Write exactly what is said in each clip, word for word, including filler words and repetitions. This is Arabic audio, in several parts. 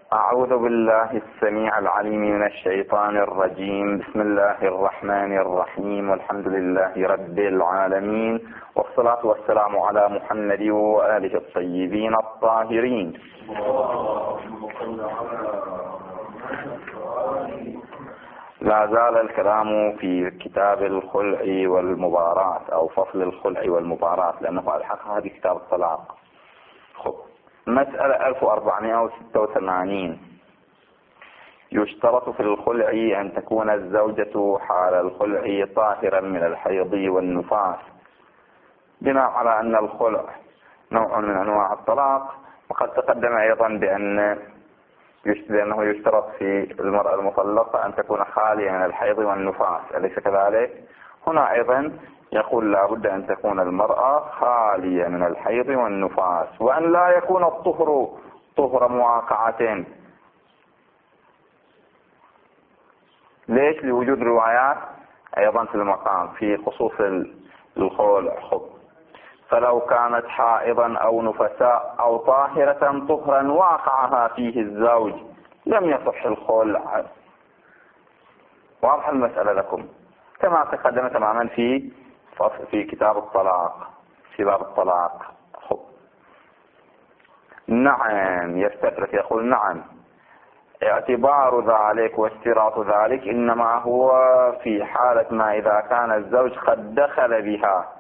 أعوذ بالله السميع العليم من الشيطان الرجيم. بسم الله الرحمن الرحيم، والحمد لله رب العالمين، والصلاة والسلام على محمد وآله الطيبين الطاهرين. لا زال الكلام في كتاب الخلع والمباراة أو فصل الخلع والمباراة، لأنه الحق هذه كتاب الطلاق. خب. مسألة ألف وأربعمائة وستة وثمانين. يشترط في الخلع أن تكون الزوجة حال الخلع طاهرا من الحيض والنفاس، بناء على أن الخلع نوع من أنواع الطلاق. وقد تقدم أيضا بأن لأنه يشترط في المرأة المطلقة أن تكون خالية من الحيض والنفاس، أليس كذلك؟ هنا أيضا يقول لا بد أن تكون المرأة خالية من الحيض والنفاس، وأن لا يكون الطهر طهر مواقعة. ليش؟ لوجود روايات أيضا في المقام في خصوص الخلع. فلو كانت حائضا أو نفساء أو طاهرة طهرا واقعها فيه الزوج لم يصح الخلع. واضح المسألة لكم كما تقدم تماما في في كتاب الطلاق، في باب الطلاق. خب. نعم، يستدرك يقول نعم، اعتبار ذلك واشتراط ذلك إنما هو في حالة ما إذا كان الزوج قد دخل بها.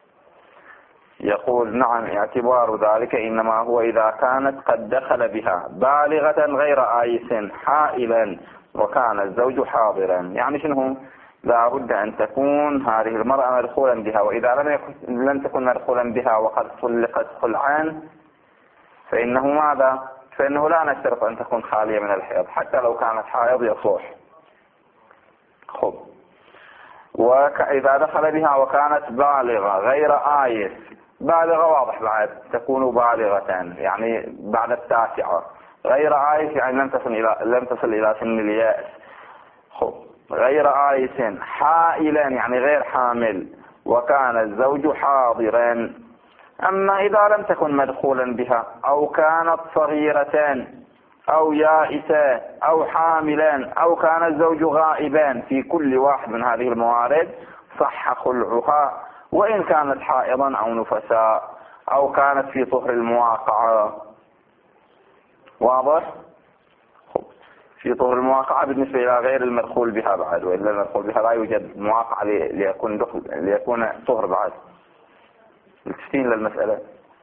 يقول نعم، اعتبار ذلك إنما هو إذا كانت قد دخل بها بالغة غير آيس حائلا وكان الزوج حاضرا. يعني شنو؟ لا بد أن تكون هذه المرأة مدخولا بها، وإذا لم يكن لم تكن مدخولا بها وقد طلقت خلعان فإنه ماذا؟ فإنه لا نشترط أن تكون خالية من الحيض، حتى لو كانت حائض يصح. خب. وإذا دخل بها وكانت بالغة غير آيس، بالغة واضح بعد تكون بالغة يعني بعد التاسعة، غير آيس يعني لم تصل إلى لم تصل إلى سن اليأس. خب. غير آيس حائلا يعني غير حامل وكان الزوج حاضرا. أما إذا لم تكن مدخولا بها أو كانت صغيرة أو يائسة أو حاملا أو كان الزوج غائبا، في كل واحد من هذه الموارد صح خلعها، وإن كانت حائضا أو نفساء أو كانت في طهر المواقعة. واضح؟ في طهر المواقعة بالنسبة إلى غير المدخول بها بعد، وإلا المدخول بها لا يوجد مواقعة ليكون دخل ليكون طهر بعد. التفتين للمسألة.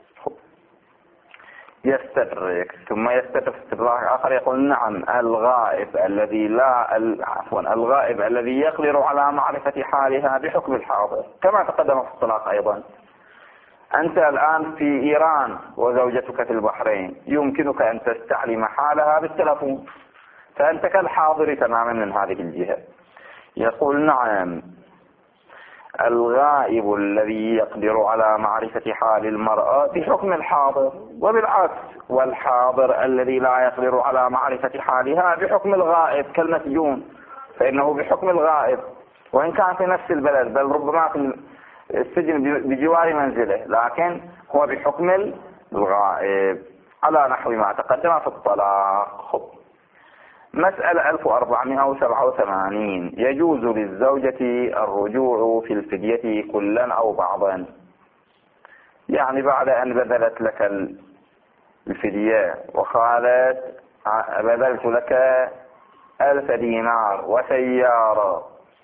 يستدرك ثم يستدرك استدراك آخر يقول نعم، الغائب الذي لا عفوا الغائب الذي يقدر على معرفة حالها بحكم الحاضر، كما تقدم في الطلاق أيضا. أنت الآن في إيران وزوجتك في البحرين، يمكنك أن تستعلم حالها بالتلفون، فأنت كالحاضر تماما من هذه الجهة. يقول نعم، الغائب الذي يقدر على معرفة حال المرأة بحكم الحاضر، وبالعكس، والحاضر الذي لا يقدر على معرفة حالها بحكم الغائب كالمسجون، فإنه بحكم الغائب وإن كان في نفس البلد، بل ربما في السجن بجوار منزله، لكن هو بحكم الغائب على نحو ما تقدم في الطلاق. مسألة ألف وأربعمائة وسبعة وثمانين. يجوز للزوجة الرجوع في الفدية كلا أو بعضا، يعني بعد أن بذلت لك الفدية وقالت بذلت لك ألف دينار وسيارة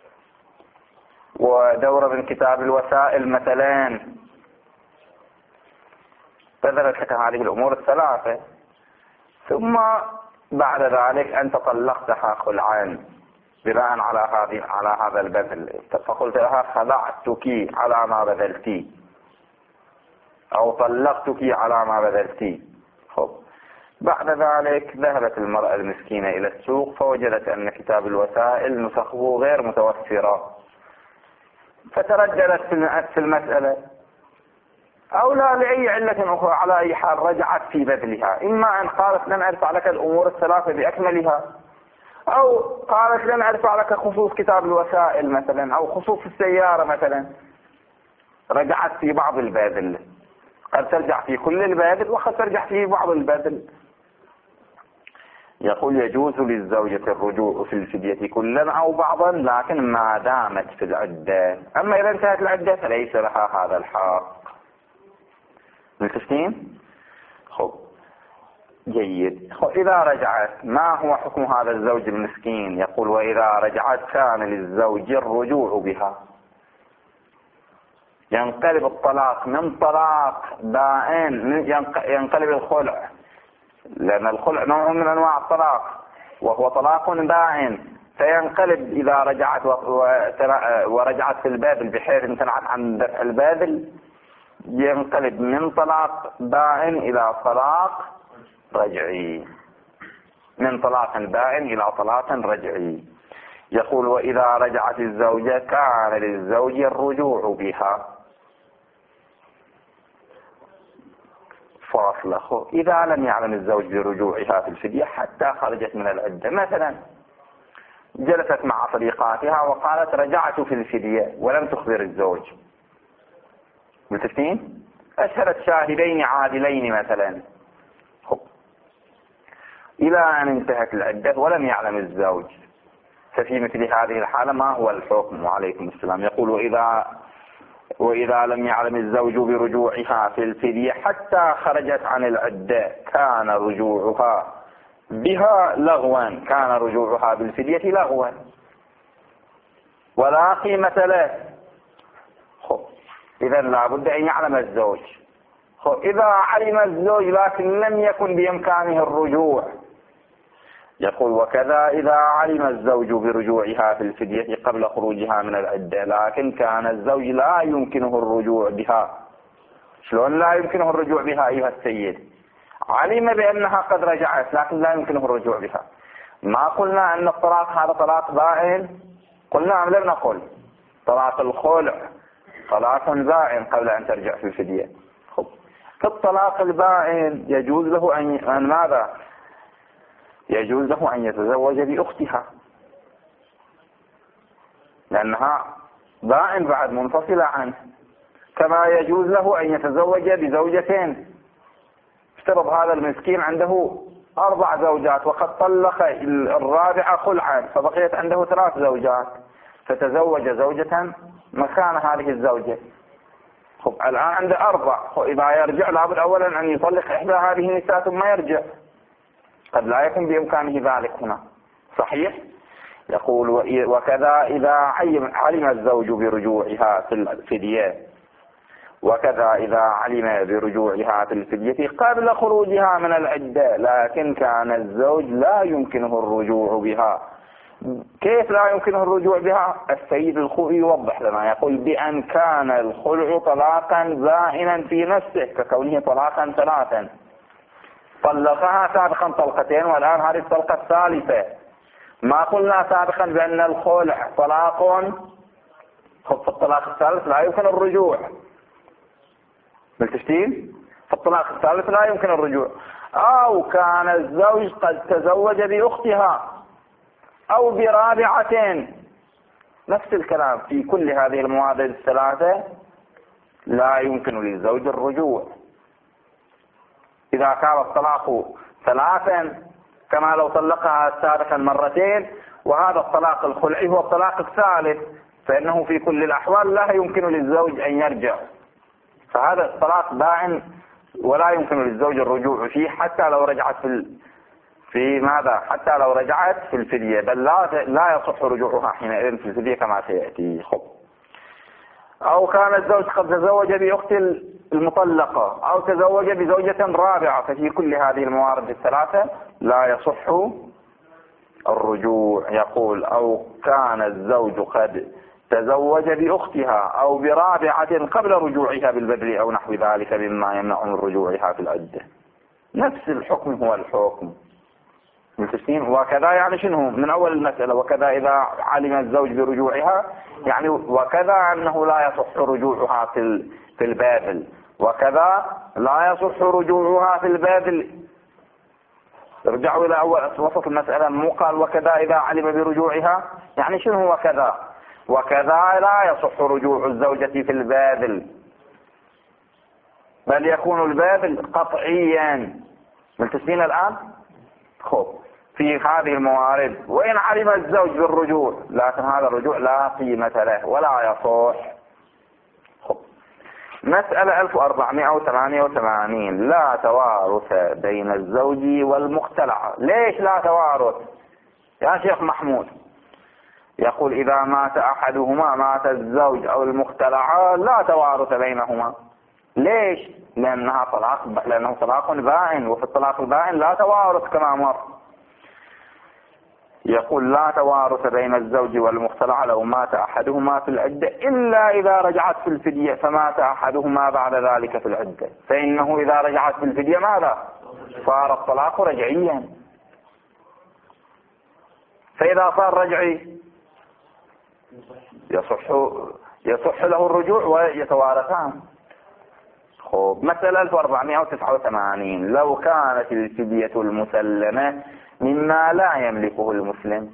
ودورة من كتاب الوسائل مثلا، بذلت لك هذه الأمور الثلاثة، ثم بعد ذلك أنت طلقتها خلعان بناء على هذه على هذا البذل، فقلت لها خلعتك على ما بذلتي أو طلقتك على ما بذلتي. خب. بعد ذلك ذهبت المرأة المسكينة إلى السوق فوجدت أن كتاب الوسائل نسخه غير متوفرة، فترددت في المسألة، أو لا لأي علة أخرى، على أي حال رجعت في بذلها. إما أن قالت لن أرفع لك الأمور الثلاثة بأكملها، أو قالت لن أرفع لك خصوص كتاب الوسائل مثلا أو خصوص السيارة مثلا، رجعت في بعض البذل. قد ترجع في كل البذل وقد ترجع في بعض البذل. يقول يجوز للزوجة الرجوع في الفدية كلا أو بعضا، لكن ما دامت في العدة. أما إذا انتهت العدة فليس لها هذا الحق. متفقين؟ خب جيد. خب إذا رجعت ما هو حكم هذا الزوج المسكين؟ يقول وإذا رجعت كان للزوج الرجوع بها. ينقلب الطلاق من طلاق بائن، ينقلب الخلع، لأن الخلع نوع من أنواع الطلاق وهو طلاق بائن، فينقلب إذا رجعت ورجعت في الباذل بحيث امتنعت عن دفع الباذل، ينقلب من طلاق بائن إلى طلاق رجعي، من طلاق بائن إلى طلاق رجعي. يقول وإذا رجعت الزوجة كان للزوج الرجوع بها. فاصلة إذا لم يعلم الزوج برجوعها في الفدية حتى خرجت من العدة. مثلا جلست مع صديقاتها وقالت رجعت في الفدية ولم تخبر الزوج. متفقين؟ أشهرت شاهدين عادلين مثلا، إلى أن انتهت العدة ولم يعلم الزوج، ففي مثل هذه الحالة ما هو الحكم؟ وعليكم السلام. يقول وإذا وإذا لم يعلم الزوج برجوعها في الفدية حتى خرجت عن العدة كان رجوعها بها لغوا، كان رجوعها بالفدية لغوا ولا قيمة له. إذا لا بد أن يعلم الزوج. إذا علم الزوج لكن لم يكن بإمكانه الرجوع، يقول وكذا إذا علم الزوج برجوعها في الفدية قبل خروجها من العدة لكن كان الزوج لا يمكنه الرجوع بها. شلون لا يمكنه الرجوع بها أيها السيد؟ علم بأنها قد رجعت لكن لا يمكنه الرجوع بها. ما قلنا أن الطلاق هذا طلاق بائن؟ قلنا أم لم نقل؟ طلاق الخلع طلاق بائن قبل أن ترجع في الفدية. خب في الطلاق البائن يجوز له أن, أن ماذا؟ يجوز له أن يتزوج بأختها لأنها بائن بعد منفصلة عنه، كما يجوز له أن يتزوج بزوجتين. افترض هذا المسكين عنده أربع زوجات وقد طلق الرابعة خلعا فبقيت عنده ثلاث زوجات، فتزوج زوجة مكان هذه الزوجة. خب الآن عنده أربع، إذا يرجع لابد أولا أن يطلق إحدى هذه النساء ثم يرجع، قد لا يكون بإمكانه ذلك هنا. صحيح؟ يقول وكذا إذا علم الزوج برجوعها في الفدية وكذا إذا علم برجوعها في الفدية قبل خروجها من العدة لكن كان الزوج لا يمكنه الرجوع بها. كيف لا يمكنه الرجوع بها؟ السيد الخوئي يوضح لنا، يقول بأن كان الخلع طلاقا بائنا في نفسه ككونه طلاقا ثلاثا، طلقها سابقا طلقتين والآن هذه الطلقة الثالثة. ما قلنا سابقا بأن الخلع طلاق، خب في الطلاق الثالث لا يمكن الرجوع. بالتشتيل في الطلاق الثالث لا يمكن الرجوع. أو كان الزوج قد تزوج بأختها أو برابعة، نفس الكلام في كل هذه المواد الثلاثة لا يمكن للزوج الرجوع. إذا كان الطلاق ثلاثا كما لو طلقها سابقا مرتين وهذا الطلاق الخلعي هو الطلاق الثالث، فإنه في كل الأحوال لا يمكن للزوج أن يرجع، فهذا الطلاق بائن ولا يمكن للزوج الرجوع فيه حتى لو رجعت في ال... في ماذا؟ حتى لو رجعت في الفدية، بل لا لا يصح رجوعها حينئذ في الفدية كما سيأتي. خب أو كان الزوج قد تزوج بأخت المطلقة أو تزوج بزوجة رابعة، ففي كل هذه الموارد الثلاثة لا يصح الرجوع. يقول أو كان الزوج قد تزوج بأختها أو برابعة قبل رجوعها بالبدل أو نحو ذلك مما يمنع من رجوعها في العدة. نفس الحكم هو الحكم. متفقين؟ وكذا يعني شنو من أول المسألة؟ وكذا إذا علم الزوج برجوعها، يعني وكذا أنه لا يصح رجوعها في في البادل، وكذا لا يصح رجوعها في البادل. ارجعوا إلى أول وسط المسألة، مو قال وكذا إذا علم برجوعها، يعني شنو وكذا؟ وكذا لا يصح رجوع الزوجة في البادل، بل يكون البادل قطعيا. ملتزمين الآن؟ خب في في هذه الموارد، وإن علم الزوج بالرجوع لكن هذا الرجوع لا قيمة له ولا يصح. مسألة ألف وأربعمائة وثمانية وثمانين، لا توارث بين الزوج والمختلعة. ليش لا توارث يا شيخ محمود؟ يقول إذا مات أحدهما مات الزوج أو المختلعة لا توارث بينهما. ليش؟ لأنها طلاق، لأنه طلاق بائن، وفي الطلاق البائن لا توارث كما مر. يقول لا توارث بين الزوج والمختلعة لو مات أحدهما في العدة إلا إذا رجعت في الفدية فمات أحدهما بعد ذلك في العدة، فإنه إذا رجعت في الفدية ماذا؟ صار الطلاق رجعيا. فإذا صار رجعي يصح يصح له الرجوع ويتوارثان. خب مسألة ألف وأربعمائة وتسعة وثمانين، لو كانت الفدية المسلمة مما لا يملكه المسلم.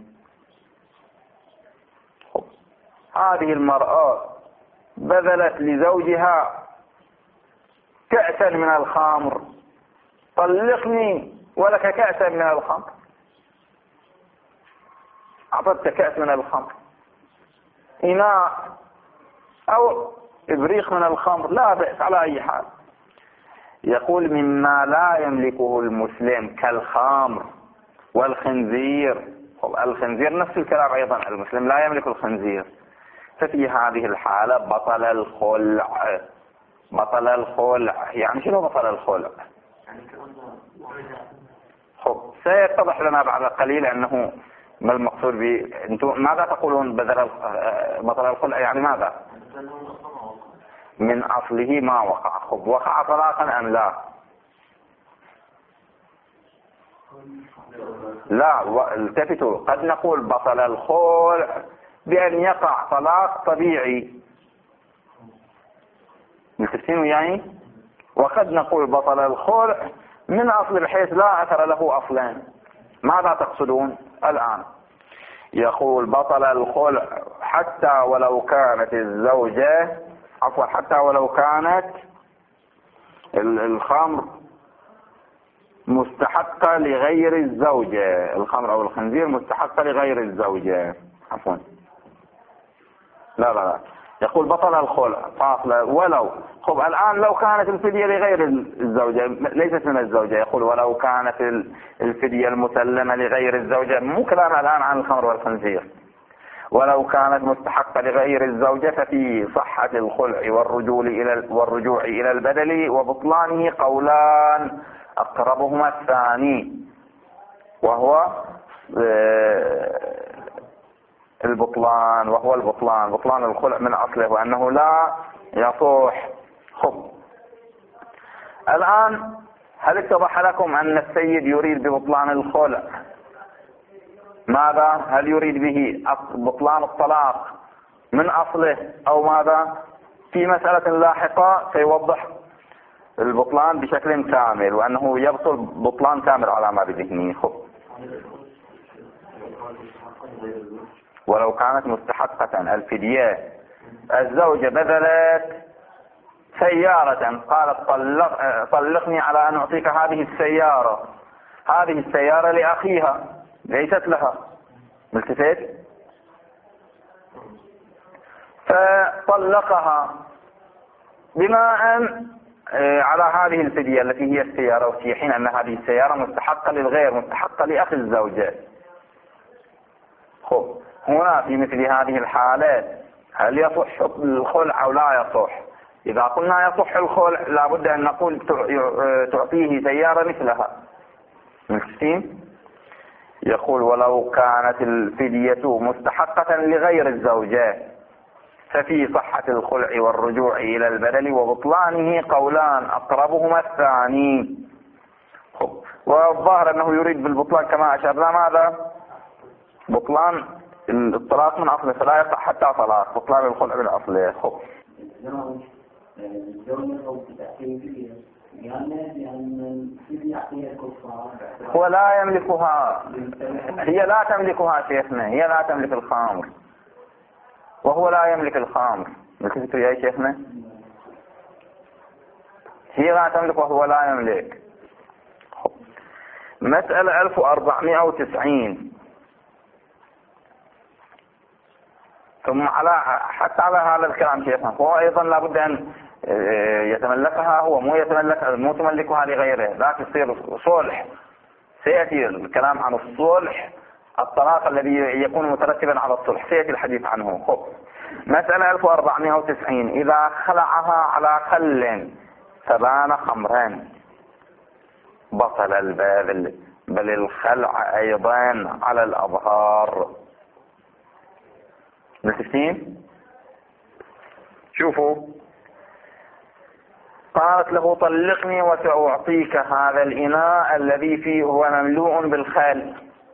خب. هذه المرأة بذلت لزوجها كأسا من الخمر، طلقني ولك كأسا من الخمر، أعطتك كأس من الخمر، إناء أو إبريق من الخمر، لا بأس على أي حال. يقول مما لا يملكه المسلم كالخمر والخنزير. الخنزير نفس الكلام أيضا، المسلم لا يملك الخنزير. ففي هذه الحالة بطل الخلع. بطل الخلع يعني شنو بطل الخلع؟ خب سيتضح لنا بعد قليل أنه ما المقصود ب أنتم ماذا تقولون بدل بطل الخلع؟ يعني ماذا؟ من أصله ما وقع. خب وقع طلاقا أم لا؟ لا، التفتوا، قد نقول بطل الخلع بأن يقع طلاق طبيعي، متفقين وياي؟ وقد نقول بطل الخلع من أصل بحيث لا أثر له أصلا. ماذا تقصدون الآن؟ يقول بطل الخلع حتى ولو كانت الزوجة عفوا حتى ولو كانت الخمر مستحقة لغير الزوجة، الخمر أو الخنزير مستحقة لغير الزوجة عفوا لا لا لا يقول بطل الخلع فاصلة ولو. خب الآن لو كانت الفدية لغير الزوجة ليست من الزوجة، يقول ولو كانت الفدية المسلمة لغير الزوجة، مو كلام الآن عن الخمر والخنزير. ولو كانت مستحقة لغير الزوجة ففي صحة الخلع والرجوع إلى والرجوع إلى البدل وبطلانه قولان، أقربهما الثاني وهو البطلان وهو البطلان بطلان الخلع من أصله وأنه لا يصح. خب الآن هل اتضح لكم أن السيد يريد ببطلان الخلع ماذا؟ هل يريد به بطلان الطلاق من أصله أو ماذا؟ في مسألة لاحقة سيوضح البطلان بشكل كامل وأنه يبطل بطلان كامل على ما بذهنه. خب ولو كانت مستحقة الفدية، الزوجة بذلت سيارة قالت طلق طلقني على أن أعطيك هذه السيارة، هذه السيارة لأخيها ليست لها، ملتفت؟ فطلقها بناء على هذه الفدية التي هي السيارة، وفي حين أن هذه السيارة مستحقة للغير، مستحقة لأخي الزوجة. خب هنا في مثل هذه الحالة هل يصح الخلع أو لا يصح؟ إذا قلنا يصح الخلع لابد أن نقول تعطيه سيارة مثلها. مفهوم؟ يقول ولو كانت الفدية مستحقة لغير الزوجة ففي صحة الخلع والرجوع إلى البدل وبطلانه قولان، أقربهما الثاني. والظاهر أنه يريد بالبطلان كما أشرنا ماذا؟ بطلان الطلاق من أصله، فلا يقع حتى طلاق، بطلان الخلع من أصله. خب هو لا يملكها، هي لا تملكها شيخنا، هي لا تملك الخمر وهو لا يملك الخمر. ملكته يا شيخنا؟ هي لا تملك وهو لا يملك. مسألة ألف وأربعمائة وتسعين. ثم على حتى على هذا الكلام شيخنا، هو أيضا لابد أن يتملكها، هو مو يتملك مو تملكها لغيره، لكن يصير صلح. سيأتي الكلام عن الصلح، الطلاق الذي يكون مترتبا على الصلح، سيأتي الحديث عنه. خب. مسألة ألف وأربعمائة وتسعين. إذا خلعها على خل فبان خمرا بطل الباذل، بل الخلع أيضا على الأظهار. متفقين؟ شوفوا، قالت له طلقني وسأعطيك هذا الإناء الذي فيه هو مملوء بالخل.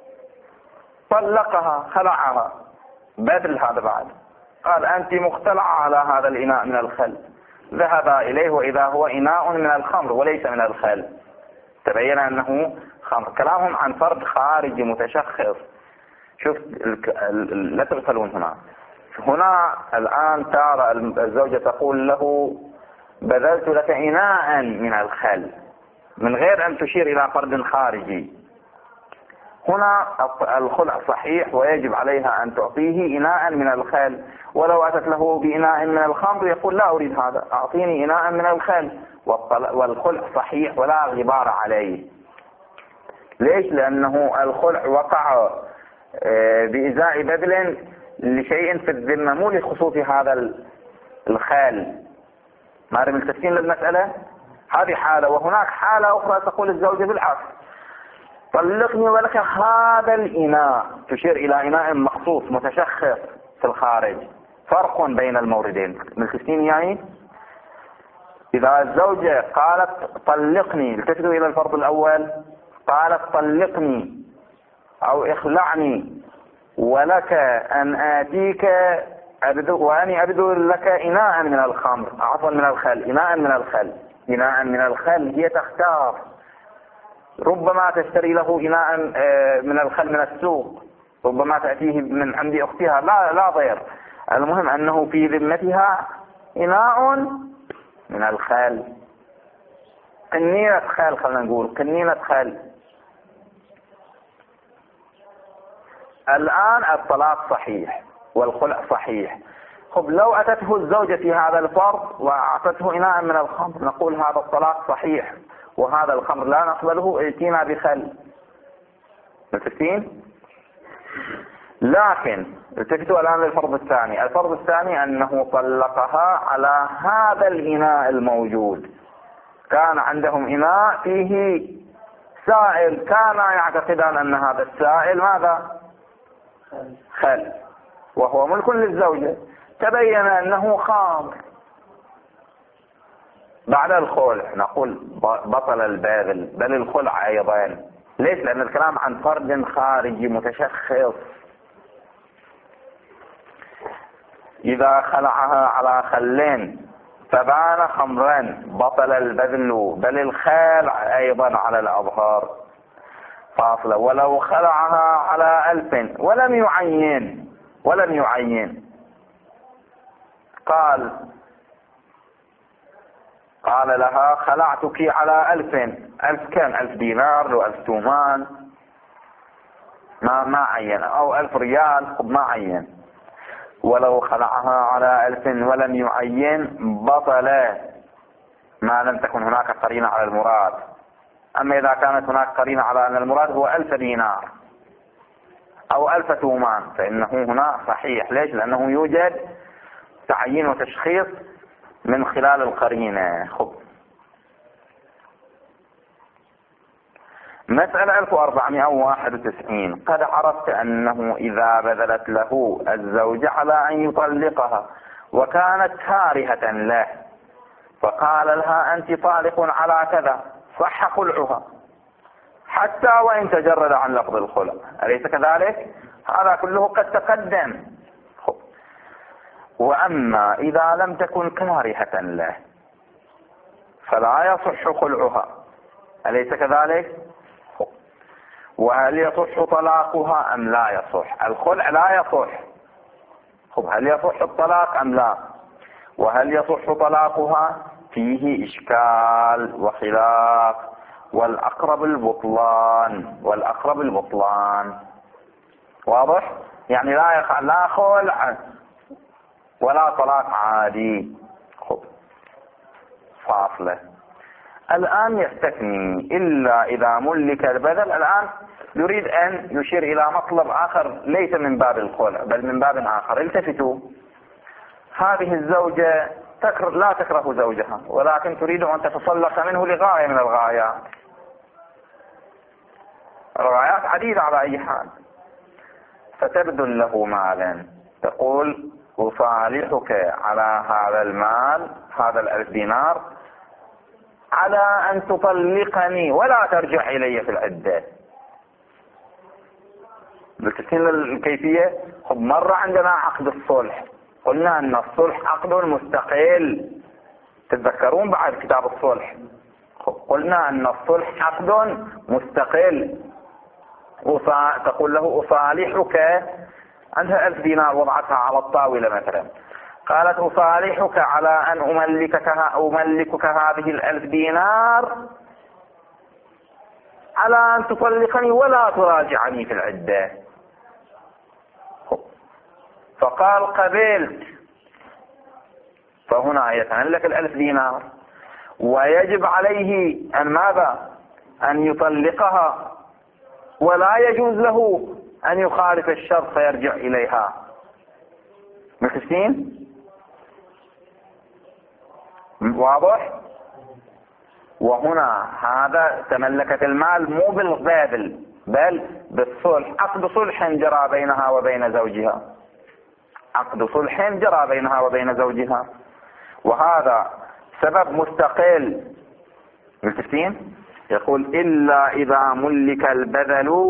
طلقها، خلعها، بذل هذا بعد. قال أنت مختلعة على هذا الإناء من الخل. ذهب إليه وإذا هو إناء من الخمر وليس من الخل. تبين أنه خمر. كلامهم عن فرد خارجي متشخص. شوف، لا تغفلون هنا. هنا الآن ترى الزوجة تقول له بذلت لك إناء من الخل، من غير أن تشير إلى فرد خارجي. هنا الخلع صحيح ويجب عليها أن تعطيه إناء من الخل. ولو أتت له بإناء من الخمر يقول لا أريد هذا، أعطيني إناء من الخل. والخلع صحيح ولا غبار عليه. ليش؟ لأنه الخلع وقع بإزاء بذل لشيء في الذمة، مو لخصوص هذا الخال. ما رأي ملتفتين للمسألة؟ هذه حالة. وهناك حالة أخرى تقول الزوجة بالعكس، طلقني ولك هذا الإناء، تشير إلى إناء مخصوص متشخص في الخارج. فرق بين الموردين. ملتفتين يعني؟ إذا الزوجة قالت طلقني، التفتوا إلى الفرض الأول، قالت طلقني أو اخلعني ولك أن آتيك أبدو وأني أبدو لك إناء من الخمر، عفوا من الخل، إناء من الخل، إناء من الخل. هي تختار، ربما تشتري له إناء من الخل من السوق، ربما تأتيه من عند أختها، لا لا ضير. المهم أنه في ذمتها إناء من الخل، قنينة خل، خلنا نقول قنينة خل. الآن الطلاق صحيح والخلع صحيح. خب، لو أتته الزوجة في هذا الفرض وأعطته إناء من الخمر، نقول هذا الطلاق صحيح وهذا الخمر لا نقبله، ائتينا بخل. متفقين؟ لكن التفتوا الآن للفرض الثاني. الفرض الثاني أنه طلقها على هذا الإناء الموجود. كان عندهم إناء فيه سائل، كان يعتقدان أن هذا السائل ماذا؟ خل، وهو ملك للزوجة. تبين أنه خمر. بعد الخلع نقول بطل الباذل، بل الخلع أيضا. ليش؟ لأن الكلام عن فرد خارجي متشخص. إذا خلعها على خلين فبان خمرا بطل البذل، بل الخلع أيضا على الأظهار. فاصلة. ولو خلعها على ألف ولم يعين ولم يعين قال قال لها خلعتك على ألف. ألف كم؟ ألف دينار لو ألف تومان، ما ما عين، أو ألف ريال، ما عين. ولو خلعها على ألف ولم يعين بطل، ما لم تكن هناك قرينة على المراد. أما إذا كانت هناك قرينة على أن المراد هو ألف دينار أو ألف تومان فإنه هنا صحيح. ليش؟ لأنه يوجد تعيين وتشخيص من خلال القرينة. خب. مسألة ألف وأربعمائة وواحد وتسعين. قد عرفت أنه إذا بذلت له الزوج على أن يطلقها وكانت كارهة له فقال لها أنت طالق على كذا، صح خلعها حتى وإن تجرد عن لفظ الخلع. أليس كذلك؟ هذا كله قد تقدم. خب. وأما إذا لم تكن كارهة له فلا يصح خلعها. أليس كذلك؟ خب. وهل يصح طلاقها أم لا يصح؟ الخلع لا يصح. خب، هل يصح الطلاق أم لا؟ وهل يصح طلاقها؟ فيه إشكال وخلاف. والأقرب البطلان والأقرب البطلان. واضح؟ يعني لا يخ... لا خلع ولا طلاق عادي. خب فاصلة. الآن يستثني إلا إذا ملك البدل. الآن يريد أن يشير إلى مطلب آخر ليس من باب الخلع بل من باب آخر. التفتوا، هذه الزوجة تكره لا تكره زوجها ولكن تريد أن تتطلق منه لغاية من الغايات. الغايات عديدة على أي حال. فتبذل له مالا، تقول أصالحك على هذا المال، هذا الألف دينار، على أن تطلقني ولا ترجع إلي في العدة. بالتسهيل الكيفية. خب مرة عندنا عقد الصلح، قلنا أن الصلح عقد مستقل. تتذكرون بعد كتاب الصلح قلنا أن الصلح عقد مستقل. تقول له أصالحك، عندها ألف دينار وضعتها على الطاولة مثلا، قالت أصالحك على أن أملكك, أملكك هذه الألف دينار على أن تطلقني ولا تراجعني في العدة. فقال قبلت، فهنا يتملك الألف دينار ويجب عليه أن ماذا؟ أن يطلقها، ولا يجوز له أن يخالف الشرط فيرجع إليها. مخسين؟ واضح؟ وهنا هذا تملكت المال مو بالبادل بل بالصلح، عقد صلح جرى بينها وبين زوجها، عقد صلح جرى بينها وبين زوجها، وهذا سبب مستقل. متفقين؟ يقول إلا إذا ملك البذل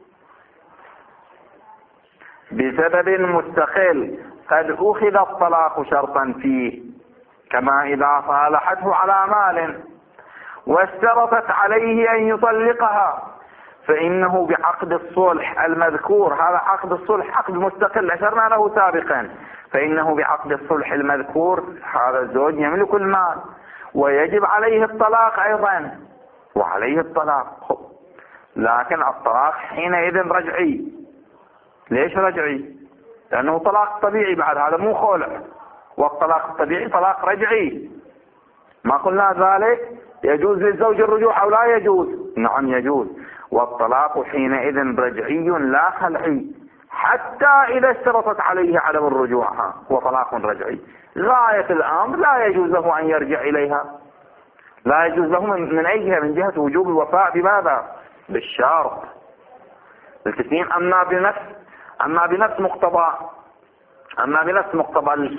بسبب مستقل قد أخذ الطلاق شرطا فيه، كما إذا صالحته على مال واشترطت عليه أن يطلقها، فإنه بعقد الصلح المذكور، هذا عقد الصلح عقد مستقل أشرنا له سابقا، فإنه بعقد الصلح المذكور هذا الزوج يملك المال ويجب عليه الطلاق أيضا، وعليه الطلاق. لكن الطلاق حينئذ رجعي. ليش رجعي؟ لأنه طلاق طبيعي بعد، هذا مو خلع، والطلاق الطبيعي طلاق رجعي. ما قلنا ذلك؟ يجوز للزوج الرجوع أو لا يجوز؟ نعم يجوز. والطلاق حينئذ رجعي لا خلعي، حتى إذا اشترطت عليه عدم الرجوع هو طلاق رجعي. غاية الأمر لا يجوز له أن يرجع إليها، لا يجوز له من أي جهة، من جهة وجوب الوفاء بماذا؟ بالشرط. الكثير أما بنفس أما بنفس مقتضى أما بنفس مقتضى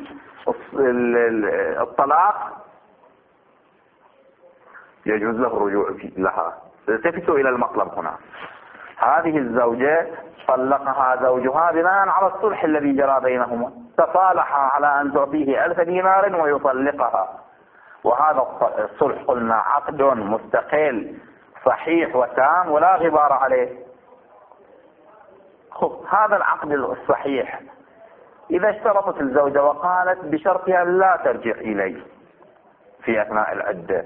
الطلاق يجوز له الرجوع لها. التفتوا إلى المطلب هنا. هذه الزوجة طلقها زوجها بناء على الصلح الذي جرى بينهما، تصالحا على أن تعطيه ألف دينار ويطلقها، وهذا الصلح قلنا عقد مستقل صحيح وتام ولا غبار عليه. خب هذا العقد الصحيح إذا اشترطت الزوجة وقالت بشرطها لا ترجع إليه في أثناء العدة،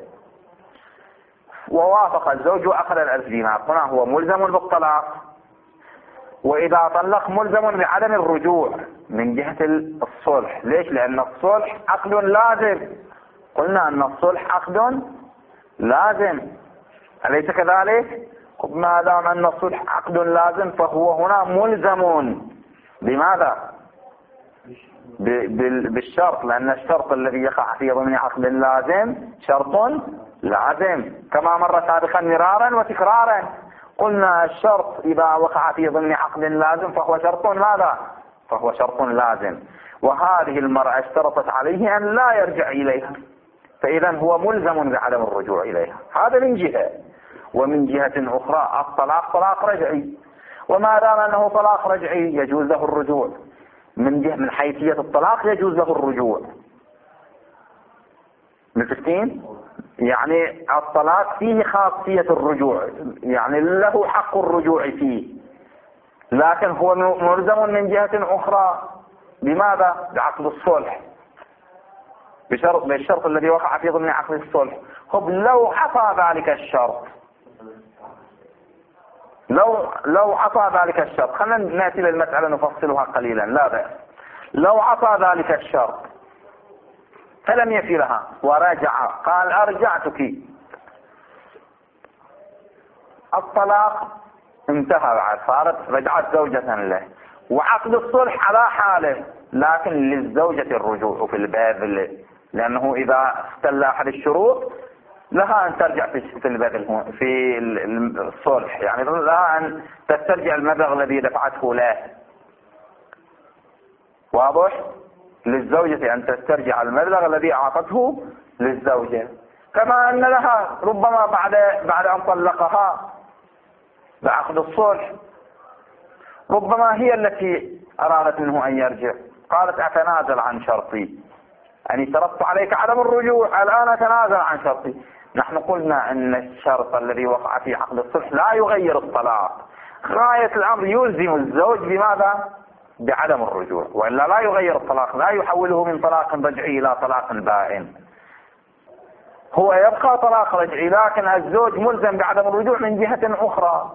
ووافق الزوج وأخذ الألف دينار، هنا هو ملزم بالطلاق، وإذا طلق ملزم بعدم الرجوع من جهة الصلح. ليش؟ لأن الصلح عقد لازم، قلنا أن الصلح عقد لازم، أليس كذلك؟ ما دام أن الصلح عقد لازم فهو هنا ملزم بماذا؟ بالشرط، لأن الشرط الذي يقع في ضمن عقد لازم شرط لازم، كما مر سابقا مرارا وتكرارا. قلنا الشرط إذا وقع في ضمن عقد لازم فهو شرط ماذا؟ فهو شرط لازم. وهذه المرأة اشترطت عليه أن لا يرجع إليها، فإذا هو ملزم بعدم الرجوع إليها، هذا من جهة. ومن جهة أخرى الطلاق طلاق رجعي، وما دام أنه طلاق رجعي يجوز له الرجوع من جهة، من حيثية الطلاق يجوز له الرجوع. متفقين؟ يعني الطلاق فيه خاصية الرجوع، يعني له حق الرجوع فيه، لكن هو ملزم من جهة أخرى بماذا؟ بعقد الصلح، بشرط بالشرط الذي وقع في ضمن عقد الصلح. طب لو عصى ذلك الشرط، لو لو عصى ذلك الشرط، خلينا نأتي للمسألة نفصلها قليلا لا بأس. لو عصى ذلك الشرط فلم يفي لها ورجع قال أرجعتك، الطلاق انتهى بعد، صارت رجعت زوجة له، وعقد الصلح على حاله، لكن للزوجة الرجوع في البذل، لأنه إذا استل أحد الشروط لها أن ترجع في البذل في الصلح، يعني لها أن تسترجع المبلغ الذي دفعته له. واضح؟ للزوجة أن تسترجع المبلغ الذي أعطته للزوجة، كما أن لها ربما بعد بعد أن طلقها بعقد الصلح ربما هي التي أرادت منه أن يرجع، قالت أتنازل عن شرطي، أني شرطت عليك عدم الرجوع، الآن أتنازل عن شرطي. نحن قلنا أن الشرط الذي وقع في عقد الصلح لا يغير الطلاق، غاية الأمر يلزم الزوج بماذا؟ بعدم الرجوع، وإلا لا يغير الطلاق، لا يحوله من طلاق رجعي إلى طلاق بائن، هو يبقى طلاق رجعي، لكن الزوج ملزم بعدم الرجوع من جهة أخرى.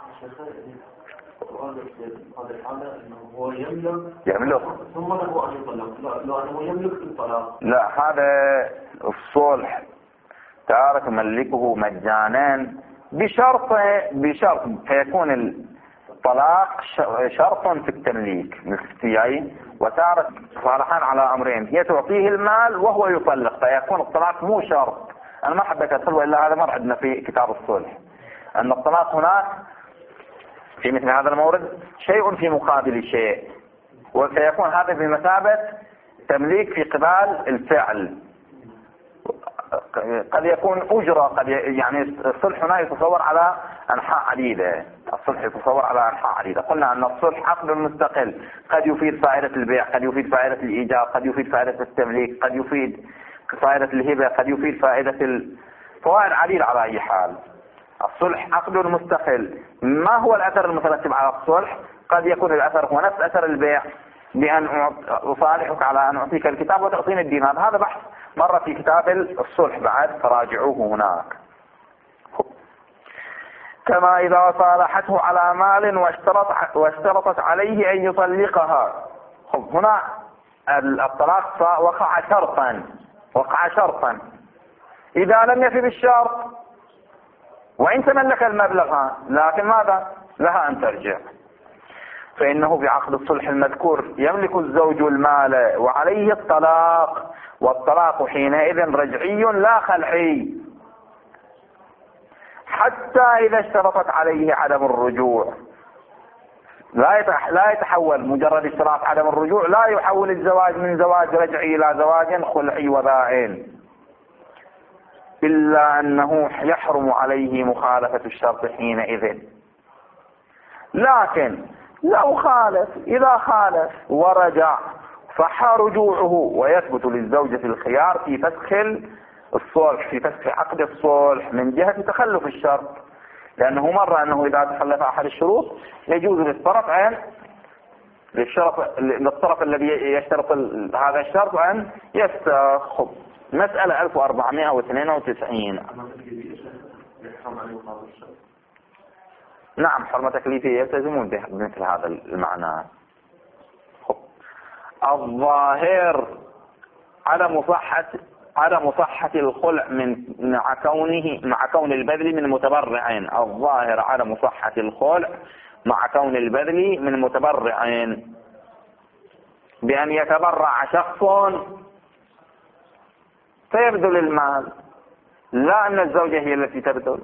هذا الحالة أنه هو يملك يملك ثم له أن يطلق، لا أنه يملك الطلاق. لا، هذا الصلح تارة تملكه مجانا بشرط بشرط فيكون الطلاق شرط في التمليك الاختياري، وتارة صالحان على أمرين، هي تعطيه المال وهو يطلق، فيكون الطلاق مو شرط. أنا ما حبيت أدخل وإلا هذا مر عندنا في كتاب الصلح أن الطلاق هناك في مثل هذا المورد شيء في مقابل شيء، وسيكون هذا بمثابة تمليك في قبال الفعل، قد يكون أجرة، قد يعني الصلح هنا يتصور على أنحاء عديدة، الصلح يتصور على أنحاء عديدة. قلنا أن الصلح عقد مستقل، قد يفيد فائدة البيع، قد يفيد فائدة الإيجار، قد يفيد فائدة التمليك، قد يفيد فائدة الهبة، قد يفيد فائدة الفوائد عديدة. على أي حال الصلح عقد مستقل. ما هو الأثر المترتب على الصلح؟ قد يكون الأثر هو نفس أثر البيع، بأن أصالحك على أن أعطيك الكتاب وتعطيني الدينار، هذا بحث مرة في كتاب الصلح بعد فراجعوه هناك. كما إذا صالحته على مال واشترط واشترطت عليه أن يطلقها. خب هنا الطلاق وقع شرطا وقع شرطا إذا لم يفي بالشرط وإن تملك المبلغ، لكن ماذا؟ لها أن ترجع، فإنه بعقد الصلح المذكور يملك الزوج المال وعليه الطلاق، والطلاق حينئذ رجعي لا خلعي، حتى إذا اشترطت عليه عدم الرجوع. لا يتحول مجرد اشتراط عدم الرجوع، لا يحول الزواج من زواج رجعي إلى زواج خلعي وبائن، إلا أنه يحرم عليه مخالفة الشرط حينئذ. لكن لو خالف، إذا خالف ورجع صح رجوعه، ويثبت للزوجة الخيار في فسخ الصلح، في فسخ عقد الصلح من جهة تخلف الشرط، لأنه مر أنه إذا تخلف أحد الشروط يجوز للطرف أن للشرط للطرف الذي يشترط هذا الشرط أن يستخب. مسألة ألف وأربعمائة واثنين وتسعين. نعم، حرمة تكليفية يلتزمون بمثل هذا المعنى. الظاهر عدم صحة عدم صحة الخلع من مع كونه مع كون البذل من متبرع. الظاهر عدم صحة الخلع مع كون البذل من متبرع، بأن يتبرع شخص فيبذل المال، لا أن الزوجة هي التي تبذل.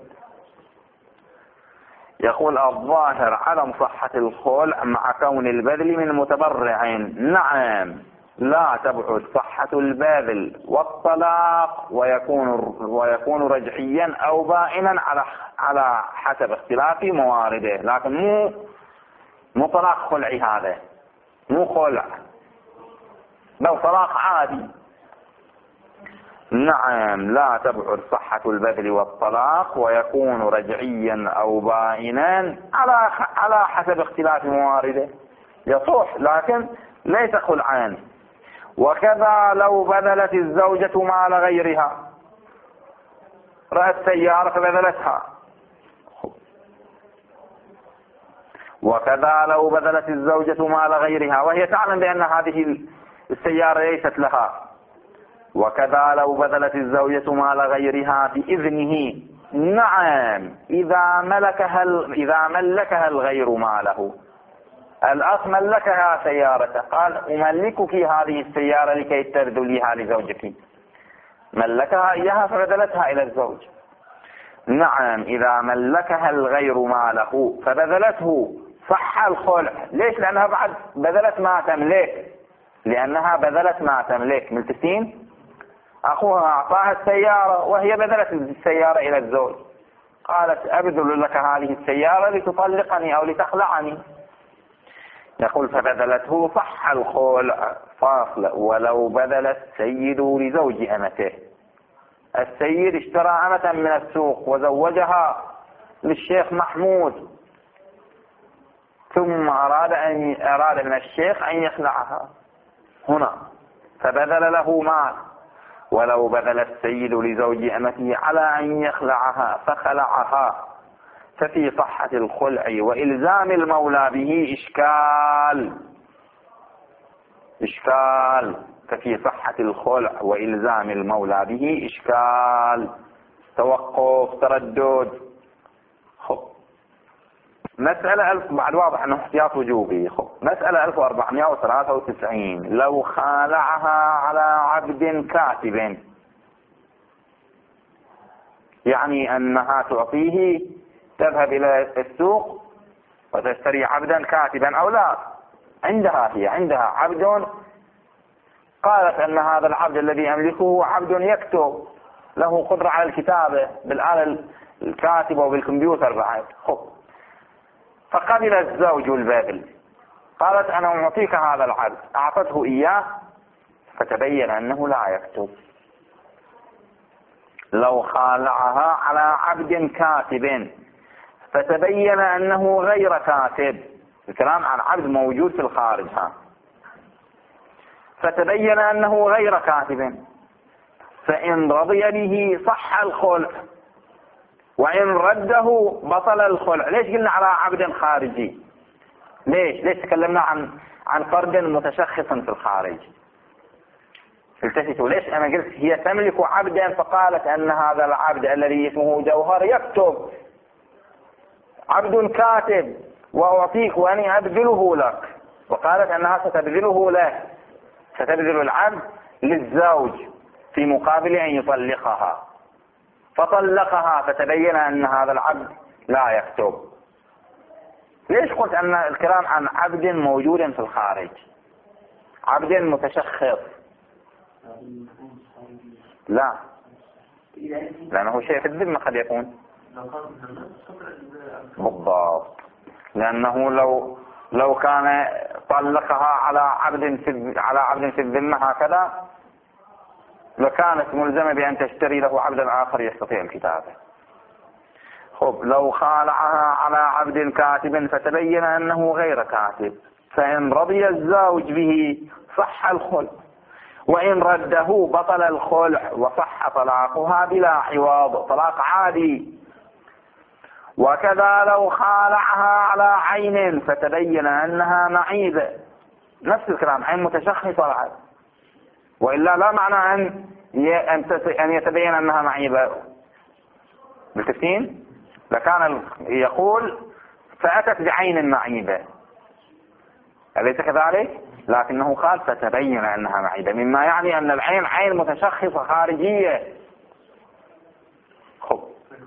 يقول الظاهر عدم صحة الخلع مع كون البذل من متبرع. نعم، لا تبعد صحة البذل والطلاق ويكون ويكون رجعيا أو بائنا على على حسب اختلاف موارده، لكن مو مو طلاق خلعي، هذا مو خلع بل طلاق عادي. نعم، لا تبعد صحة البذل والطلاق ويكون رجعيا أو بائنا على على حسب اختلاف موارده، يصح لكن ليس خلعان. وكذا لو بذلت الزوجة مال غيرها، رأت سيارة فبذلتها، وكذا لو بذلت الزوجة مال غيرها وهي تعلم بأن هذه السيارة ليست لها، وكذا لو بذلت الزوجة مال غيرها بإذنه، نعم إذا ملكها إذا ملكها الغير ماله. الأخ ملكها سيارته، قال أملكك هذه السيارة لكي تبذليها لزوجك، ملكها إياها فبذلتها إلى الزوج. نعم إذا ملكها الغير ماله فبذلته صح الخلع. ليش؟ لأنها بعد بذلت ما تملك، لأنها بذلت ما تملك. ملتسين أخوها أعطاها السيارة وهي بذلت السيارة إلى الزوج، قالت أبذل لك هذه السيارة لتطلقني أو لتخلعني. يقول فبذلته صح الخلع. فاصل. ولو بذل السيد لزوج أمته، السيد اشترى أمة من السوق وزوجها للشيخ محمود، ثم أراد أن أراد من الشيخ أن يخلعها هنا فبذل له مال. ولو بذل السيد لزوج أمته على أن يخلعها فخلعها ففي صحة الخلع وإلزام المولى به إشكال إشكال ففي صحة الخلع وإلزام المولى به إشكال، توقف، تردد. خب مسألة ألف، بعد واضح أنه احتياط وجوبي. خب مسألة ألف وأربعمائة وثلاثة وتسعين. لو خالعها على عبد كاتب، يعني أنها تعطيه تذهب إلى السوق وتشتري عبدا كاتبا، أو لا، عندها هي عندها عبد، قالت أن هذا العبد الذي أملكه عبد يكتب، له قدرة على الكتابة بالآلة الكاتبة وبالكمبيوتر بعد. خب فقبل الزوج البذل، قالت أنا أعطيك هذا العبد، أعطته إياه فتبين أنه لا يكتب. لو خالعها على عبد كاتب فتبين أنه غير كاتب، الكلام عن عبد موجود في الخارج، ها فتبين أنه غير كاتب، فإن رضي به صح الخلع، وإن رده بطل الخلع. ليش قلنا على عبد خارجي؟ ليش ليش تكلمنا عن عن فرد متشخص في الخارج؟ التفتوا، ليش أنا قلت هي تملك عبدا فقالت أن هذا العبد الذي اسمه جوهر يكتب، عبد كاتب وأعطيك وأني أبذله لك، وقالت أنها ستبذله له، ستبذل العبد للزوج في مقابل أن يطلقها، فطلقها فتبين أن هذا العبد لا يكتب. ليش قلت أن الكلام عن عبد موجود في الخارج، عبد متشخص؟ لا، لأنه شيء في الذمة قد يكون. بالضبط، لأنه لو لو كان طلقها على عبد في على عبد في الذمة هكذا لكانت ملزمة بأن تشتري له عبدا آخر يستطيع الكتابة. خب لو خالعها على عبد كاتب فتبين أنه غير كاتب، فإن رضي الزوج به صح الخلع، وإن رده بطل الخلع وصح طلاقها بلا عوض، طلاق عادي. وكذا لو خالعها على عين فتبين أنها معيبة، نفس الكلام، عين متشخصة العبد، وإلا لا معنى أن أن يتبين أنها معيبة بالتفتين، لكان يقول فأتت بعين معيبة، أليس كذلك؟ لكنه قال فتبين أنها معيبة، مما يعني أن العين عين متشخصة خارجية. خب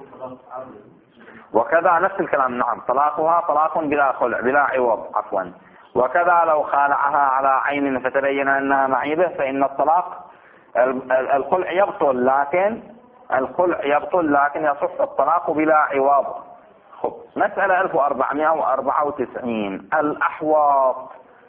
وكذا نفس الكلام، نعم، طلاقها طلاق بلا خلع بلا عوض عفوا. وكذا لو خالعها على عين فتبين أنها معيبة فإن الطلاق الخلع يبطل، لكن الخلع يبطل لكن يصح الطلاق بلا عوض. خب مسألة ألف وأربعمائة وأربعة وتسعين. الأحواط